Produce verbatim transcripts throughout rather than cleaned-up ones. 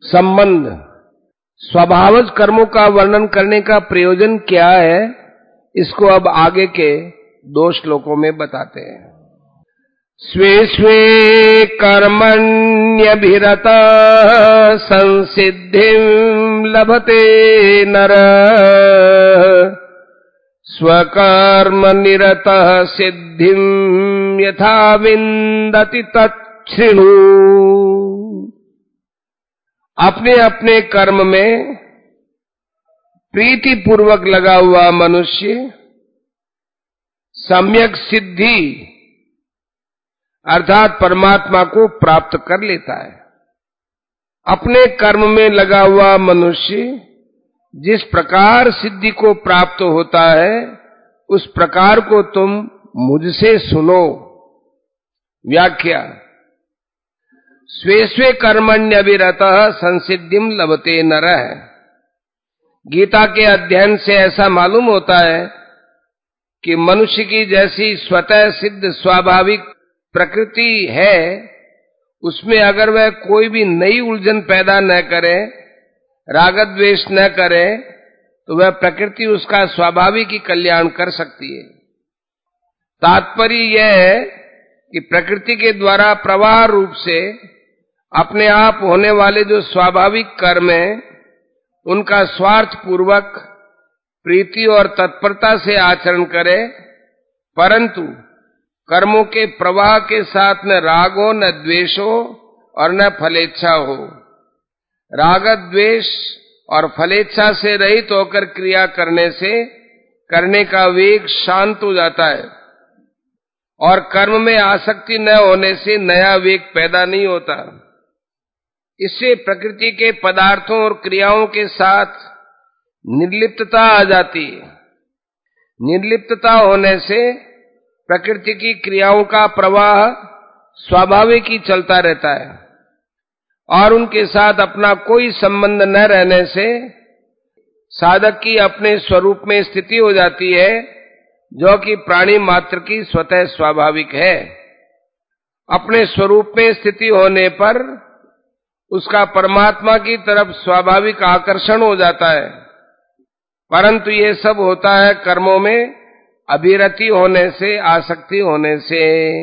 संबंध, स्वभावज कर्मों का वर्णन करने का प्रयोजन क्या है, इसको अब आगे के दो श्लोकों में बताते हैं। स्वे स्वे कर्मण्यभिरता संसिद्धिं लभते नर स्वकर्म निरतः सिद्धिं यथा विन्दति तच्छृणु। अपने अपने कर्म में प्रीति पूर्वक लगा हुआ मनुष्य सम्यक सिद्धि अर्थात परमात्मा को प्राप्त कर लेता है। अपने कर्म में लगा हुआ मनुष्य जिस प्रकार सिद्धि को प्राप्त होता है, उस प्रकार को तुम मुझसे सुनो। व्याख्या, स्वे स्वे कर्मण्यभिरतः संसिद्धिं लभते नरः। गीता के अध्ययन से ऐसा मालूम होता है कि मनुष्य की जैसी स्वतः सिद्ध स्वाभाविक प्रकृति है, उसमें अगर वह कोई भी नई उलझन पैदा न करे, राग द्वेष न करे, तो वह प्रकृति उसका स्वाभाविक ही कल्याण कर सकती है। तात्पर्य यह है कि प्रकृति के द्वारा प्रवाह रूप से अपने आप होने वाले जो स्वाभाविक कर्म हैं, उनका स्वार्थ पूर्वक प्रीति और तत्परता से आचरण करे, परंतु कर्मों के प्रवाह के साथ न राग हो, न द्वेष हो और न फलेच्छा हो। राग द्वेष और फलेच्छा से रहित होकर क्रिया करने से करने का वेग शांत हो जाता है और कर्म में आसक्ति न होने से नया वेग पैदा नहीं होता। इससे प्रकृति के पदार्थों और क्रियाओं के साथ निर्लिप्तता आ जाती है। निर्लिप्तता होने से प्रकृति की क्रियाओं का प्रवाह स्वाभाविक ही चलता रहता है और उनके साथ अपना कोई संबंध न रहने से साधक की अपने स्वरूप में स्थिति हो जाती है, जो कि प्राणी मात्र की स्वतः स्वाभाविक है। अपने स्वरूप में स्थिति होने पर उसका परमात्मा की तरफ स्वाभाविक आकर्षण हो जाता है, परंतु ये सब होता है कर्मों में अभिरति होने से, आसक्ति होने से।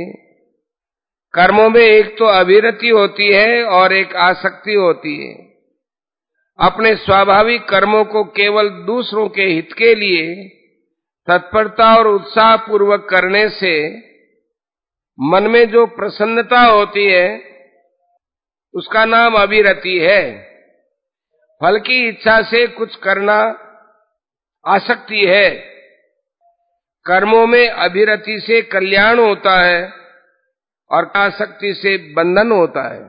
कर्मों में एक तो अभिरति होती है और एक आसक्ति होती है। अपने स्वाभाविक कर्मों को केवल दूसरों के हित के लिए तत्परता और उत्साह पूर्वक करने से मन में जो प्रसन्नता होती है, उसका नाम अभिरति है। फल की इच्छा से कुछ करना आसक्ति है। कर्मों में अभिरति से कल्याण होता है और आसक्ति से बंधन होता है।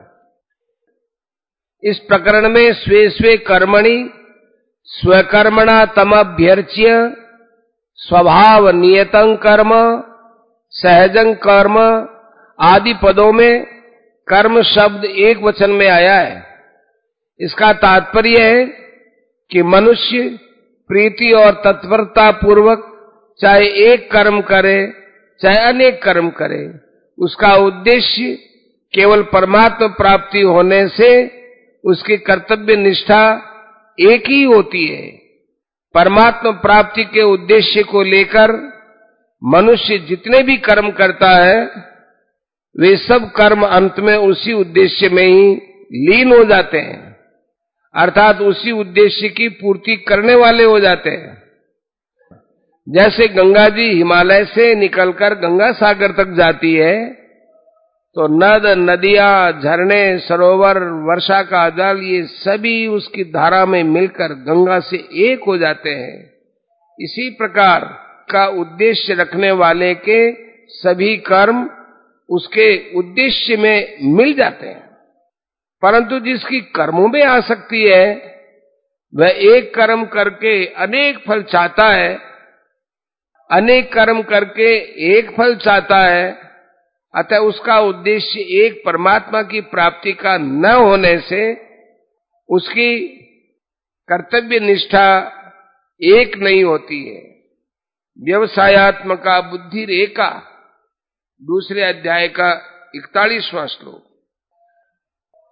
इस प्रकरण में स्वे स्वे कर्मणि स्वकर्मणा तमभ्यर्च्य स्वभाव नियतं कर्म सहजं कर्म आदि पदों में कर्म शब्द एक वचन में आया है। इसका तात्पर्य है कि मनुष्य प्रीति और तत्परता पूर्वक चाहे एक कर्म करे, चाहे अनेक कर्म करे, उसका उद्देश्य केवल परमात्मा प्राप्ति होने से उसकी कर्तव्य निष्ठा एक ही होती है। परमात्मा प्राप्ति के उद्देश्य को लेकर मनुष्य जितने भी कर्म करता है, वे सब कर्म अंत में उसी उद्देश्य में ही लीन हो जाते हैं, अर्थात उसी उद्देश्य की पूर्ति करने वाले हो जाते हैं। जैसे गंगा जी हिमालय से निकलकर गंगा सागर तक जाती है, तो नद, नदियां, झरने, सरोवर, वर्षा का जल, ये सभी उसकी धारा में मिलकर गंगा से एक हो जाते हैं। इसी प्रकार का उद्देश्य रखने वाले के सभी कर्म उसके उद्देश्य में मिल जाते हैं। परंतु जिसकी कर्मों में आसक्ति है, वह एक कर्म करके अनेक फल चाहता है, अनेक कर्म करके एक फल चाहता है, अतः उसका उद्देश्य एक परमात्मा की प्राप्ति का न होने से उसकी कर्तव्य निष्ठा एक नहीं होती है। व्यवसायात्मका बुद्धि रेखा, दूसरे अध्याय का इकतालीसवां श्लोक।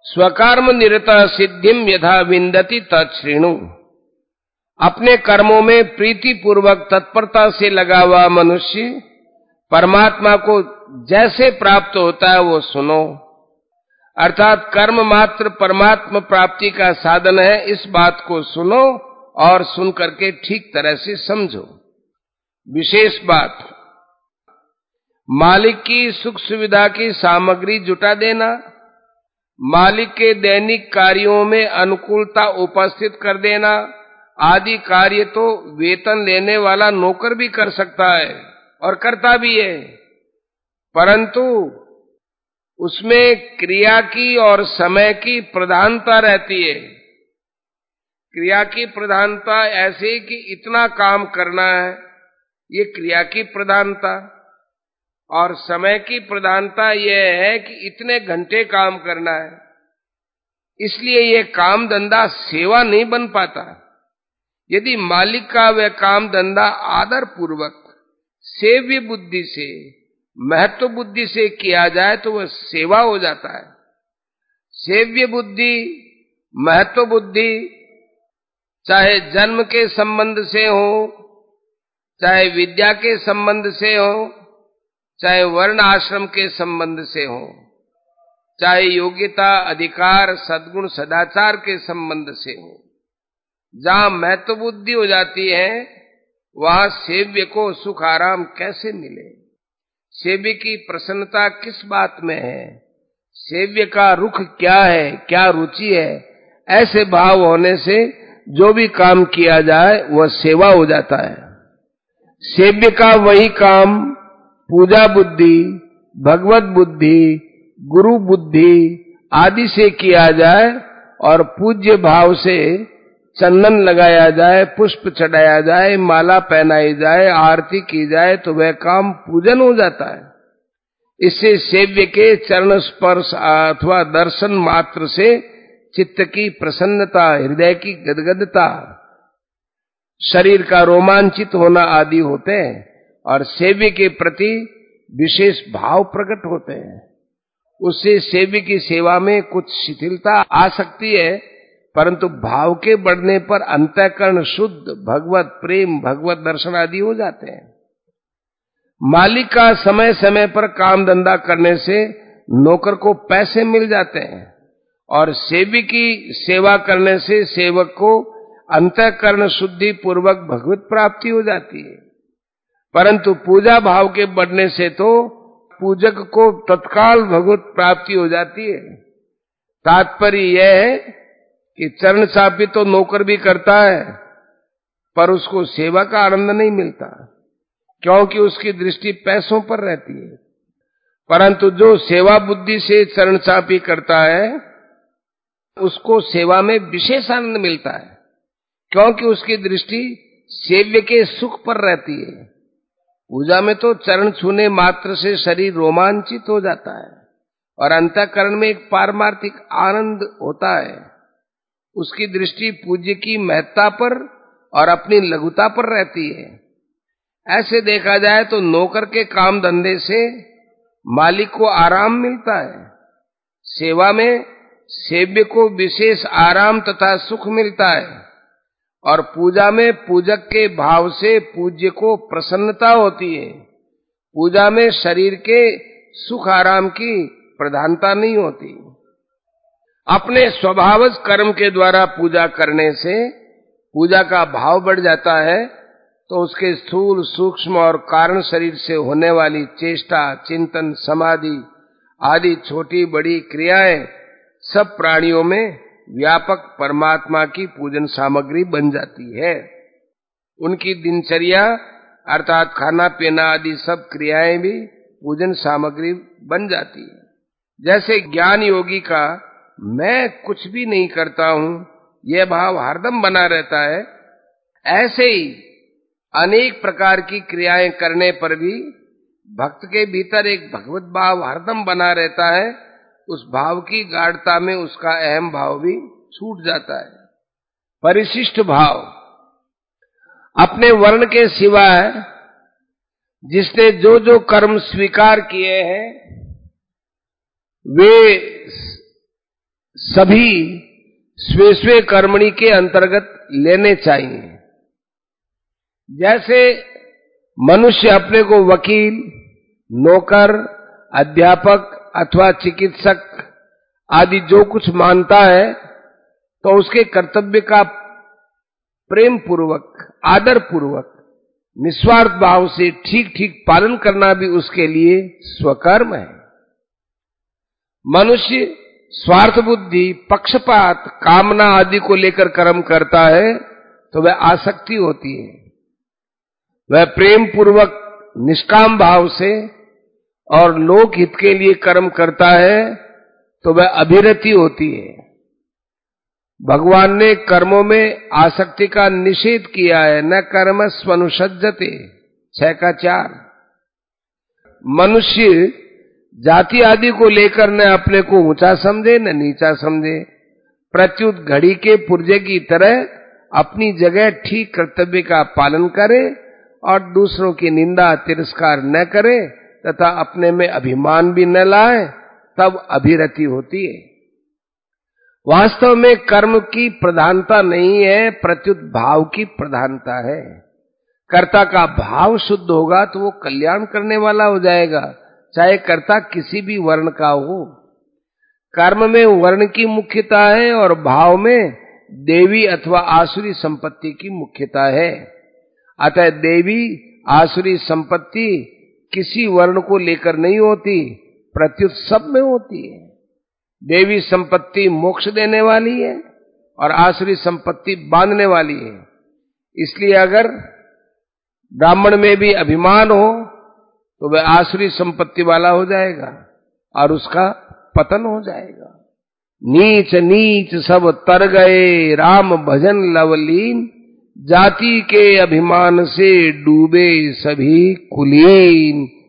स्वकर्म निरता सिद्धिम यथा विंदति तच्छृणु। अपने कर्मों में प्रीति पूर्वक तत्परता से लगा हुआ मनुष्य परमात्मा को जैसे प्राप्त होता है वो सुनो। अर्थात कर्म मात्र परमात्मा प्राप्ति का साधन है, इस बात को सुनो और सुन करके ठीक तरह से समझो। विशेष बात, मालिक की सुख सुविधा की सामग्री जुटा देना, मालिक के दैनिक कार्यों में अनुकूलता उपस्थित कर देना आदि कार्य तो वेतन लेने वाला नौकर भी कर सकता है और करता भी है, परंतु उसमें क्रिया की और समय की प्रधानता रहती है। क्रिया की प्रधानता ऐसे कि इतना काम करना है, ये क्रिया की प्रधानता, और समय की प्रधानता यह है कि इतने घंटे काम करना है। इसलिए ये काम धंधा सेवा नहीं बन पाता। यदि मालिक का वह काम धंधा आदर पूर्वक सेव्य बुद्धि से, महत्व बुद्धि से किया जाए तो वह सेवा हो जाता है। सेव्य बुद्धि, महत्व बुद्धि चाहे जन्म के संबंध से हो, चाहे विद्या के संबंध से हो, चाहे वर्ण आश्रम के संबंध से हो, चाहे योग्यता, अधिकार, सद्गुण, सदाचार के संबंध से हो, जहां महत्व बुद्धि हो जाती है वहां सेव्य को सुख आराम कैसे मिले, सेव्य की प्रसन्नता किस बात में है, सेव्य का रुख क्या है, क्या रुचि है, ऐसे भाव होने से जो भी काम किया जाए वह सेवा हो जाता है। सेव्य का वही काम पूजा बुद्धि, भगवत बुद्धि, गुरु बुद्धि आदि से किया जाए और पूज्य भाव से चंदन लगाया जाए, पुष्प चढ़ाया जाए, माला पहनाई जाए, आरती की जाए तो वह काम पूजन हो जाता है। इससे सेव्य के चरण स्पर्श अथवा दर्शन मात्र से चित्त की प्रसन्नता, हृदय की गदगदता, शरीर का रोमांचित होना आदि होते हैं और सेव्य के प्रति विशेष भाव प्रकट होते हैं। उससे सेव्य की सेवा में कुछ शिथिलता आ सकती है, परंतु भाव के बढ़ने पर अंतःकरण शुद्ध, भगवत प्रेम, भगवत दर्शन आदि हो जाते हैं। मालिक का समय समय पर काम धंधा करने से नौकर को पैसे मिल जाते हैं और सेव्य की सेवा करने से सेवक को अंतःकरण शुद्धि पूर्वक भगवत प्राप्ति हो जाती है। परंतु पूजा भाव के बढ़ने से तो पूजक को तत्काल भगवत प्राप्ति हो जाती है। तात्पर्य यह है कि चरण चापी तो नौकर भी करता है, पर उसको सेवा का आनंद नहीं मिलता, क्योंकि उसकी दृष्टि पैसों पर रहती है। परंतु जो सेवा बुद्धि से चरण चापी करता है उसको सेवा में विशेष आनंद मिलता है, क्योंकि उसकी दृष्टि सेव्य के सुख पर रहती है। पूजा में तो चरण छूने मात्र से शरीर रोमांचित हो जाता है और अंतःकरण में एक पारमार्थिक आनंद होता है। उसकी दृष्टि पूज्य की महत्ता पर और अपनी लघुता पर रहती है। ऐसे देखा जाए तो नौकर के काम धंधे से मालिक को आराम मिलता है, सेवा में सेव्य को विशेष आराम तथा सुख मिलता है और पूजा में पूजक के भाव से पूज्य को प्रसन्नता होती है। पूजा में शरीर के सुख आराम की प्रधानता नहीं होती। अपने स्वभावज कर्म के द्वारा पूजा करने से पूजा का भाव बढ़ जाता है, तो उसके स्थूल, सूक्ष्म और कारण शरीर से होने वाली चेष्टा, चिंतन, समाधि आदि छोटी बड़ी क्रियाएं सब प्राणियों में व्यापक परमात्मा की पूजन सामग्री बन जाती है। उनकी दिनचर्या अर्थात खाना पीना आदि सब क्रियाएं भी पूजन सामग्री बन जाती है। जैसे ज्ञान योगी का मैं कुछ भी नहीं करता हूं यह भाव हरदम बना रहता है, ऐसे ही अनेक प्रकार की क्रियाएं करने पर भी भक्त के भीतर एक भगवत भाव हरदम बना रहता है। उस भाव की गाढ़ता में उसका अहम भाव भी छूट जाता है। परिशिष्ट भाव अपने वर्ण के सिवा है, जिसने जो जो कर्म स्वीकार किए हैं वे सभी स्वे स्वे कर्मणि के अंतर्गत लेने चाहिए। जैसे मनुष्य अपने को वकील, नौकर, अध्यापक अथवा चिकित्सक आदि जो कुछ मानता है, तो उसके कर्तव्य का प्रेम पूर्वक, आदर पूर्वक, निस्वार्थ भाव से ठीक ठीक पालन करना भी उसके लिए स्वकर्म है। मनुष्य स्वार्थ बुद्धि, पक्षपात, कामना आदि को लेकर कर्म करता है तो वह आसक्ति होती है। वह प्रेम पूर्वक, निष्काम भाव से और लोक हित के लिए कर्म करता है तो वह अभिरति होती है। भगवान ने कर्मों में आसक्ति का निषेध किया है। न कर्म स्वनुसज्जते, छह का चार। मनुष्य जाति आदि को लेकर न अपने को ऊंचा समझे न नीचा समझे, प्रत्युत घड़ी के पुर्जे की तरह अपनी जगह ठीक कर्तव्य का पालन करे और दूसरों की निंदा तिरस्कार न करे तथा अपने में अभिमान भी न लाए, तब अभिरति होती है। वास्तव में कर्म की प्रधानता नहीं है, प्रत्युत भाव की प्रधानता है। कर्ता का भाव शुद्ध होगा तो वो कल्याण करने वाला हो जाएगा, चाहे कर्ता किसी भी वर्ण का हो। कर्म में वर्ण की मुख्यता है और भाव में देवी अथवा आसुरी संपत्ति की मुख्यता है। अतः देवी आसुरी संपत्ति किसी वर्ण को लेकर नहीं होती, प्रत्युत सब में होती है। देवी संपत्ति मोक्ष देने वाली है और आसुरी संपत्ति बांधने वाली है। इसलिए अगर ब्राह्मण में भी अभिमान हो तो वह आसुरी संपत्ति वाला हो जाएगा और उसका पतन हो जाएगा। नीच नीच सब तर गए, राम भजन लवलीन, जाति के अभिमान से डूबे सभी कुलीन।